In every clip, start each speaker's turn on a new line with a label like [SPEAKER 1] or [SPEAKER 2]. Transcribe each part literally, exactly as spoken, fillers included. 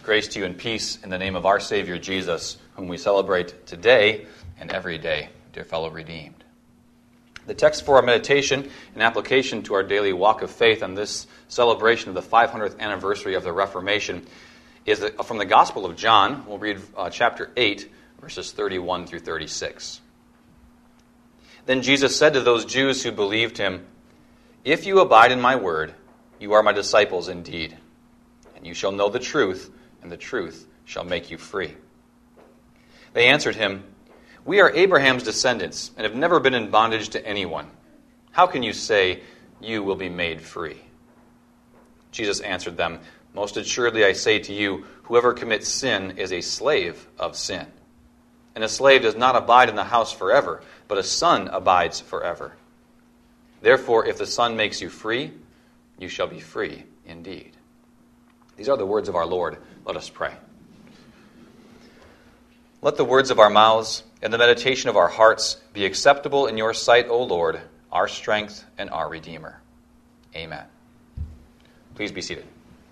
[SPEAKER 1] Grace to you and peace in the name of our Savior Jesus, whom we celebrate today and every day, dear fellow redeemed. The text for our meditation and application to our daily walk of faith on this celebration of the five hundredth anniversary of the Reformation is from the Gospel of John. We'll read uh, chapter eight, verses thirty-one through thirty-six. Then Jesus said to those Jews who believed him, "If you abide in my word, you are my disciples indeed, and you shall know the truth, and the truth shall make you free." They answered him, "We are Abraham's descendants, and have never been in bondage to anyone. How can you say, 'You will be made free'?" Jesus answered them, "Most assuredly I say to you, whoever commits sin is a slave of sin. And a slave does not abide in the house forever, but a son abides forever. Therefore, if the Son makes you free, you shall be free indeed." These are the words of our Lord. Let us pray. Let the words of our mouths and the meditation of our hearts be acceptable in your sight, O Lord, our strength and our Redeemer. Amen. Please be seated.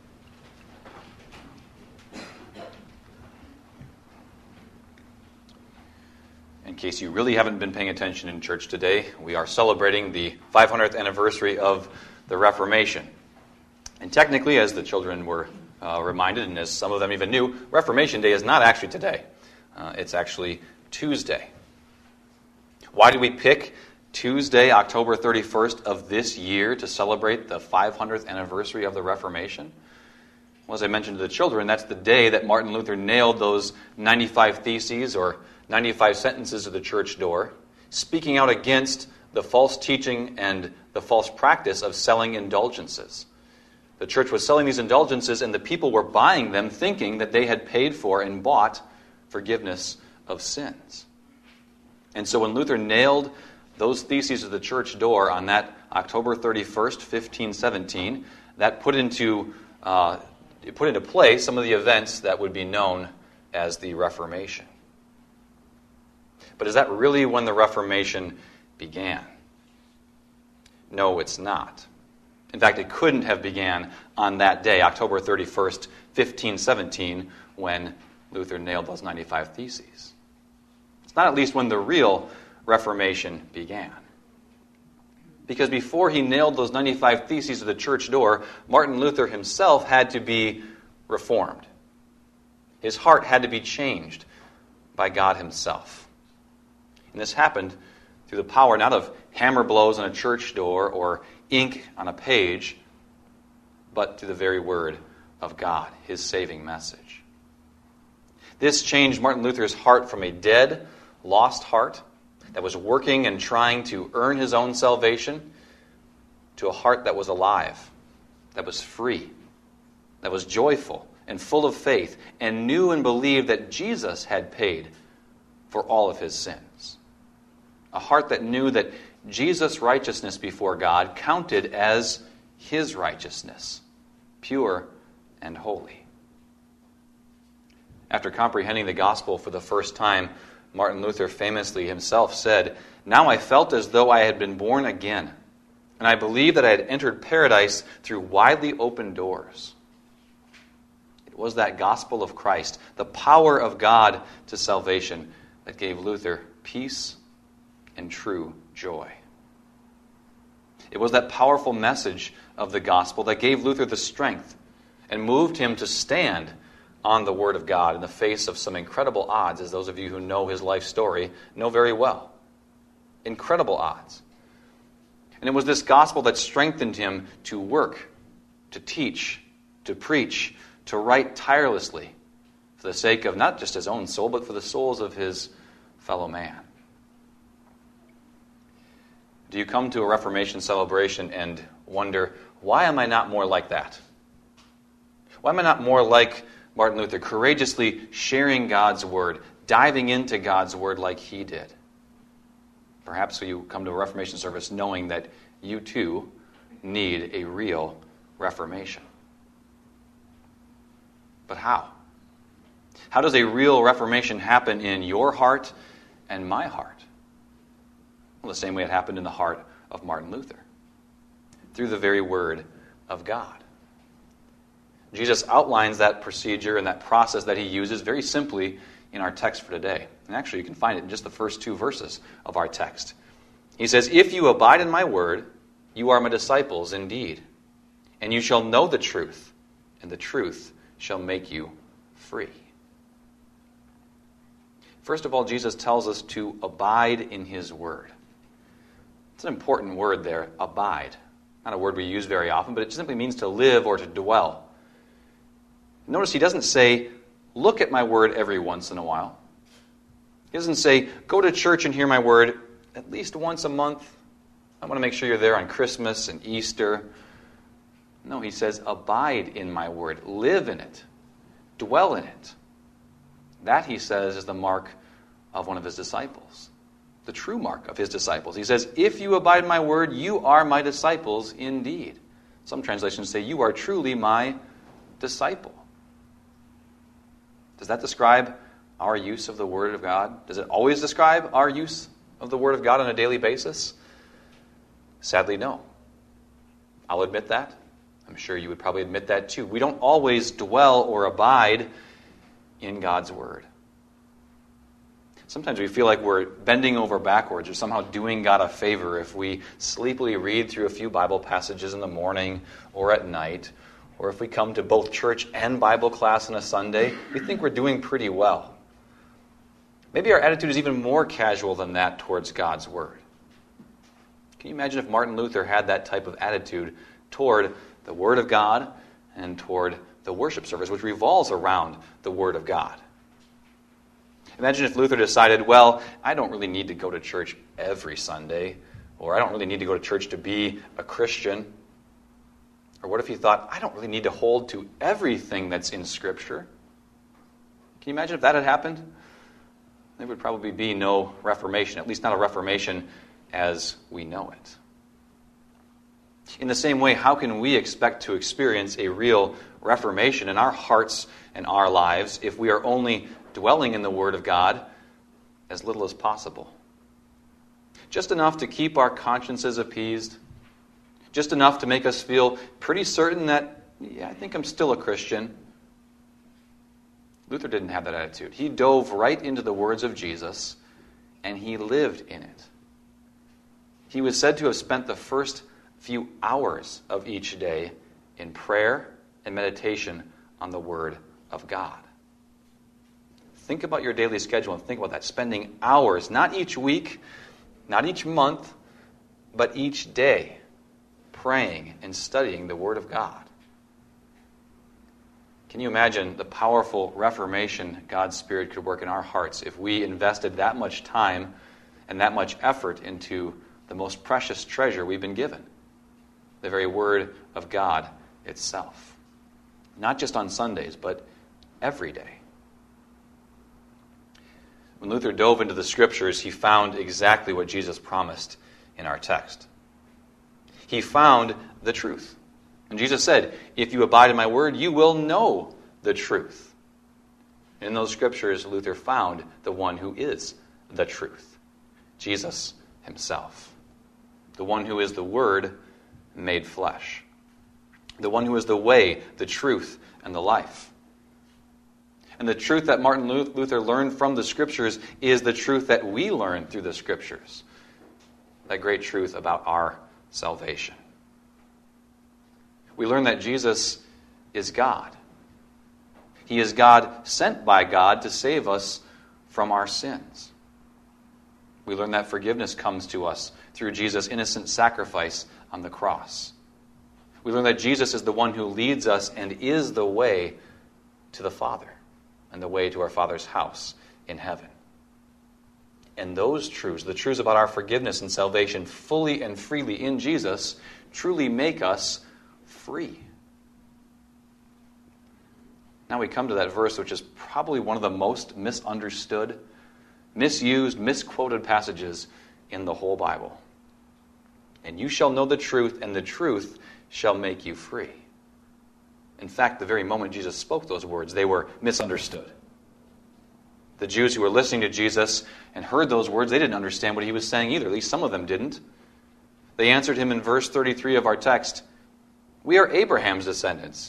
[SPEAKER 1] In case you really haven't been paying attention in church today, we are celebrating the five hundredth anniversary of the Reformation. And technically, as the children were uh, reminded, and as some of them even knew, Reformation Day is not actually today. Uh, it's actually Tuesday. Why did we pick Tuesday, October thirty-first of this year to celebrate the five hundredth anniversary of the Reformation? Well, as I mentioned to the children, that's the day that Martin Luther nailed those ninety-five theses or ninety-five sentences to the church door, speaking out against the false teaching and the false practice of selling indulgences. The church was selling these indulgences, and the people were buying them thinking that they had paid for and bought forgiveness of sins. And so when Luther nailed those theses to the church door on that October thirty-first, fifteen seventeen, that put into, uh, it put into play some of the events that would be known as the Reformation. But is that really when the Reformation began? No, it's not. In fact, it couldn't have began on that day, October thirty-first, fifteen seventeen, when Luther nailed those ninety-five theses. It's not at least when the real Reformation began. Because before he nailed those ninety-five theses to the church door, Martin Luther himself had to be reformed. His heart had to be changed by God himself. And this happened through the power not of hammer blows on a church door or ink on a page, but through the very word of God, his saving message. This changed Martin Luther's heart from a dead, lost heart that was working and trying to earn his own salvation to a heart that was alive, that was free, that was joyful and full of faith, and knew and believed that Jesus had paid for all of his sins. A heart that knew that Jesus' righteousness before God counted as his righteousness, pure and holy. After comprehending the gospel for the first time, Martin Luther famously himself said, "Now I felt as though I had been born again, and I believed that I had entered paradise through widely open doors." It was that gospel of Christ, the power of God to salvation, that gave Luther peace and true joy. It was that powerful message of the gospel that gave Luther the strength and moved him to stand on the Word of God in the face of some incredible odds, as those of you who know his life story know very well. Incredible odds. And it was this gospel that strengthened him to work, to teach, to preach, to write tirelessly for the sake of not just his own soul, but for the souls of his fellow man. Do you come to a Reformation celebration and wonder, why am I not more like that? Why am I not more like Martin Luther, courageously sharing God's Word, diving into God's Word like he did? Perhaps you come to a Reformation service knowing that you too need a real Reformation. But how? How does a real Reformation happen in your heart and my heart? Well, the same way it happened in the heart of Martin Luther. Through the very Word of God. Jesus outlines that procedure and that process that he uses very simply in our text for today. And actually, you can find it in just the first two verses of our text. He says, "If you abide in my word, you are my disciples indeed, and you shall know the truth, and the truth shall make you free." First of all, Jesus tells us to abide in his word. It's an important word there, abide. Not a word we use very often, but it simply means to live or to dwell. Notice he doesn't say, look at my word every once in a while. He doesn't say, go to church and hear my word at least once a month. I want to make sure you're there on Christmas and Easter. No, he says, abide in my word. Live in it. Dwell in it. That, he says, is the mark of one of his disciples. The true mark of his disciples. He says, if you abide in my word, you are my disciples indeed. Some translations say, you are truly my disciple. Does that describe our use of the Word of God? Does it always describe our use of the Word of God on a daily basis? Sadly, no. I'll admit that. I'm sure you would probably admit that too. We don't always dwell or abide in God's Word. Sometimes we feel like we're bending over backwards or somehow doing God a favor if we sleepily read through a few Bible passages in the morning or at night, or if we come to both church and Bible class on a Sunday. We think we're doing pretty well. Maybe our attitude is even more casual than that towards God's Word. Can you imagine if Martin Luther had that type of attitude toward the Word of God and toward the worship service, which revolves around the Word of God? Imagine if Luther decided, well, I don't really need to go to church every Sunday, or I don't really need to go to church to be a Christian. Or what if he thought, I don't really need to hold to everything that's in Scripture? Can you imagine if that had happened? There would probably be no Reformation, at least not a Reformation as we know it. In the same way, how can we expect to experience a real Reformation in our hearts and our lives if we are only dwelling in the Word of God as little as possible? Just enough to keep our consciences appeased, just enough to make us feel pretty certain that, yeah, I think I'm still a Christian. Luther didn't have that attitude. He dove right into the words of Jesus, and he lived in it. He was said to have spent the first few hours of each day in prayer and meditation on the Word of God. Think about your daily schedule and think about that. Spending hours, not each week, not each month, but each day, praying and studying the Word of God. Can you imagine the powerful reformation God's Spirit could work in our hearts if we invested that much time and that much effort into the most precious treasure we've been given, the very Word of God itself? Not just on Sundays, but every day. When Luther dove into the Scriptures, he found exactly what Jesus promised in our text. He found the truth. And Jesus said, if you abide in my word, you will know the truth. In those Scriptures, Luther found the one who is the truth, Jesus himself. The one who is the Word made flesh. The one who is the way, the truth, and the life. And the truth that Martin Luther learned from the Scriptures is the truth that we learn through the Scriptures. That great truth about our salvation. We learn that Jesus is God. He is God sent by God to save us from our sins. We learn that forgiveness comes to us through Jesus' innocent sacrifice on the cross. We learn that Jesus is the one who leads us and is the way to the Father and the way to our Father's house in heaven. And those truths, the truths about our forgiveness and salvation fully and freely in Jesus, truly make us free. Now we come to that verse which is probably one of the most misunderstood, misused, misquoted passages in the whole Bible. And you shall know the truth, and the truth shall make you free. In fact, the very moment Jesus spoke those words, they were misunderstood. The Jews who were listening to Jesus and heard those words, they didn't understand what he was saying either. At least some of them didn't. They answered him in verse thirty-three of our text, "We are Abraham's descendants,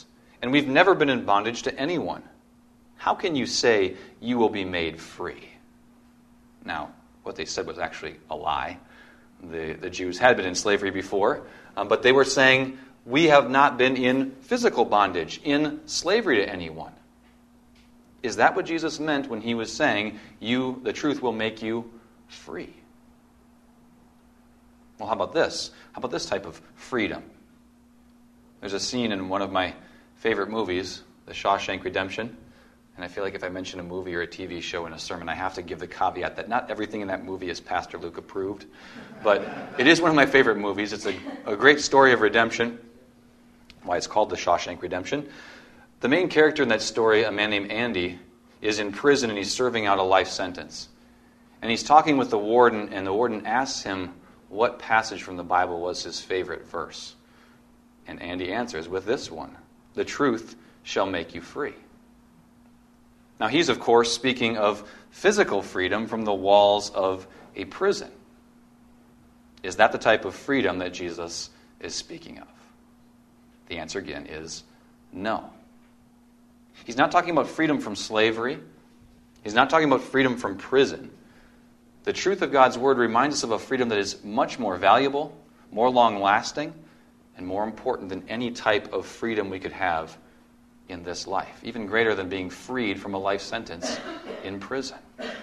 [SPEAKER 1] and we've never been in bondage to anyone. How can you say you will be made free? Now, what they said was actually a lie. The, the Jews had been in slavery before, um, but they were saying, we have not been in physical bondage, in slavery to anyone. Is that what Jesus meant when he was saying, you, the truth will make you free? Well, how about this? How about this type of freedom? There's a scene in one of my favorite movies, The Shawshank Redemption. And I feel like if I mention a movie or a T V show in a sermon, I have to give the caveat that not everything in that movie is Pastor Luke approved. But it is one of my favorite movies. It's a, a great story of redemption. Why it's called The Shawshank Redemption. The main character in that story, a man named Andy, is in prison and he's serving out a life sentence. And he's talking with the warden, and the warden asks him what passage from the Bible was his favorite verse. And Andy answers with this one, the truth shall make you free. Now he's, of course, speaking of physical freedom from the walls of a prison. Is that the type of freedom that Jesus is speaking of? The answer again is no. He's not talking about freedom from slavery. He's not talking about freedom from prison. The truth of God's word reminds us of a freedom that is much more valuable, more long-lasting, and more important than any type of freedom we could have in this life, even greater than being freed from a life sentence in prison.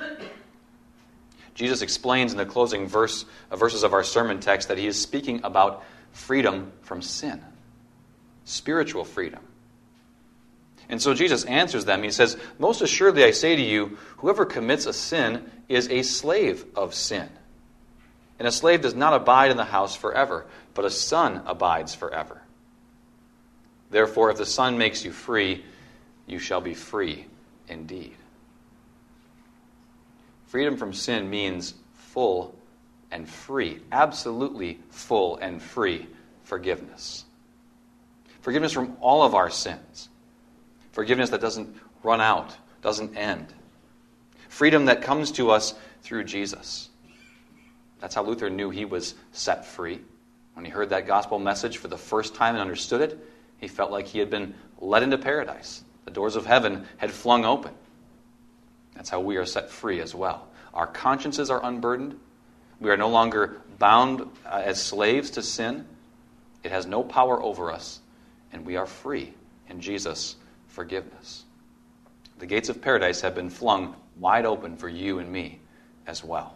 [SPEAKER 1] Jesus explains in the closing verse, uh, verses of our sermon text that he is speaking about freedom from sin, spiritual freedom. And so Jesus answers them. He says, most assuredly I say to you, whoever commits a sin is a slave of sin. And a slave does not abide in the house forever, but a son abides forever. Therefore, if the Son makes you free, you shall be free indeed. Freedom from sin means full and free, absolutely full and free forgiveness. Forgiveness from all of our sins. Forgiveness that doesn't run out, doesn't end. Freedom that comes to us through Jesus. That's how Luther knew he was set free. When he heard that gospel message for the first time and understood it, he felt like he had been led into paradise. The doors of heaven had flung open. That's how we are set free as well. Our consciences are unburdened. We are no longer bound uh, as slaves to sin. It has no power over us, and we are free in Jesus' forgiveness. The gates of paradise have been flung wide open for you and me as well.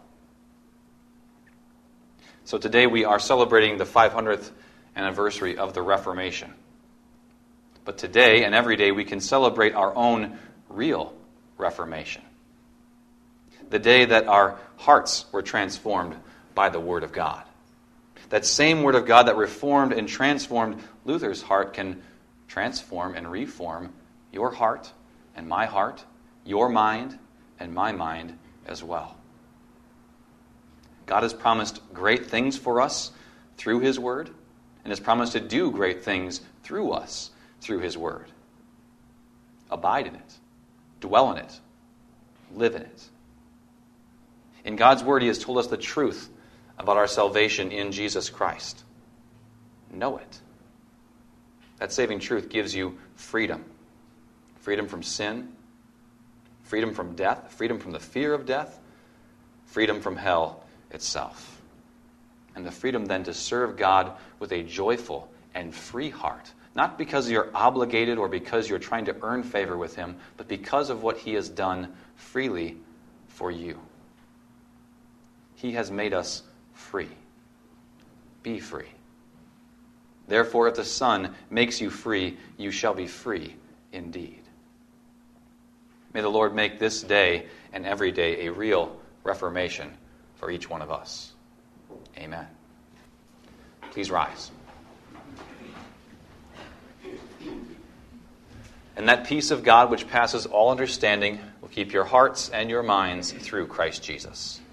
[SPEAKER 1] So today we are celebrating the five hundredth anniversary of the Reformation. But today and every day we can celebrate our own real Reformation. The day that our hearts were transformed by the Word of God. That same Word of God that reformed and transformed Luther's heart can transform and reform your heart and my heart, your mind and my mind as well. God has promised great things for us through His Word, and has promised to do great things through us through His Word. Abide in it. Dwell in it. Live in it. In God's Word, He has told us the truth about our salvation in Jesus Christ. Know it. That saving truth gives you freedom. Freedom from sin. Freedom from death. Freedom from the fear of death. Freedom from hell itself. And the freedom then to serve God with a joyful and free heart. Not because you're obligated or because you're trying to earn favor with Him, but because of what He has done freely for you. He has made us free. Be free. Therefore, if the Son makes you free, you shall be free indeed. May the Lord make this day and every day a real reformation for each one of us. Amen. Please rise. And that peace of God which passes all understanding will keep your hearts and your minds through Christ Jesus.